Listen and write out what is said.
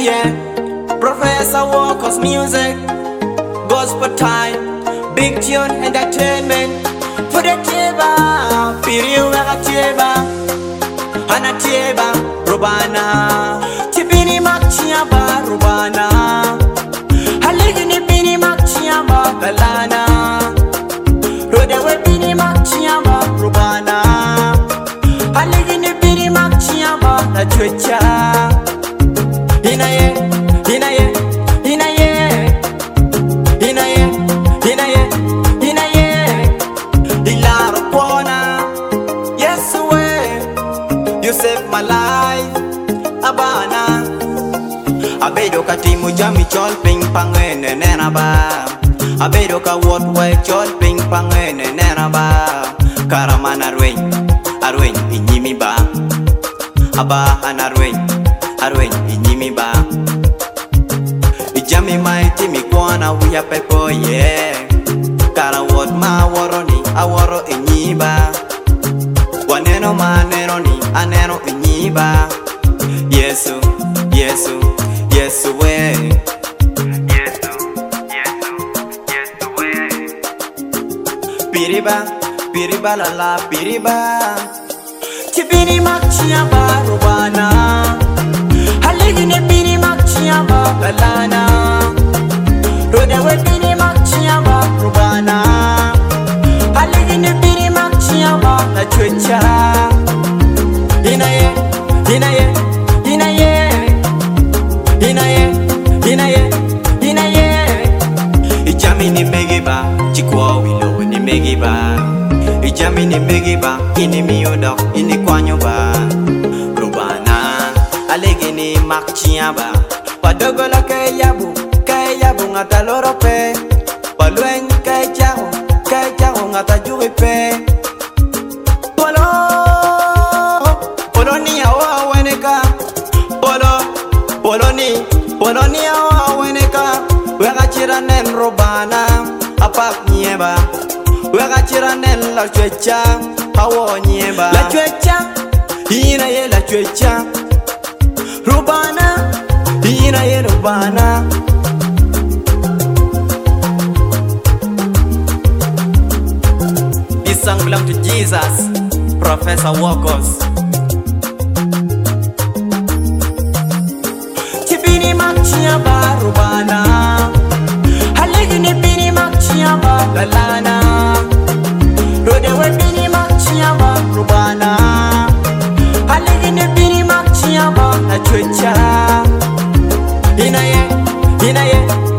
yeah. Professor Walker's music, gospel time, big tune entertainment. For the teba, piriu wega teba, ana teba, rubana. Tibini makchiaba, rubana. Haligini bini makchiaba, galana. Rodewe bini makchiaba, rubana. Haligini bini makchiaba, la chucha. Inaye, inaye, inaye, inaye, inaye, inaye. Ilaro kona, yes way. You saved my life, abana. Abedo katimu jami chol ping pangene nena ba. Abedo ka what way chol ping pangene nena ba. Karamana arwing inyimi ba. Aba anarwing inyimi ba. Ijami mighty mi kwana uya pepo yeah. Kara what ma waroni awaro inyiba. Waneno maneno ni aneno inyiba. Yesu we. Yesu we. Piriba la piriba. Tibini makchiaba rubana. Haligini bini makchiaba galana. Rodewe bini makchiaba rubana. Haligini bini makchiaba la chucha. Inaye, inaye, inaye, inaye, inaye, inaye. Ijami ni megiba, chikwa wilo ni megiba. Ijami ni megiba, ini miyodo, ini kwanyoba. Rubana, aligini makchiaba. Padogola kay yabu ngata lorope. Paluen kay jago ngata juipe. Polonia wa weneka. Polonia wa weneka. Wega chiranen rubana. Apak nieba. Wega chiranen la chuecha. Hawo nieba. La chuecha. Hina ye la chuecha. Rubana. Hina ye rubana. This song belongs to Jesus, Professor Walkers. Tibini makchiaba rubana. Haligini bini makchiaba galana. Rodewe bini makchiaba rubana. Haligini bini makchiaba la chucha. Inaye, inaye.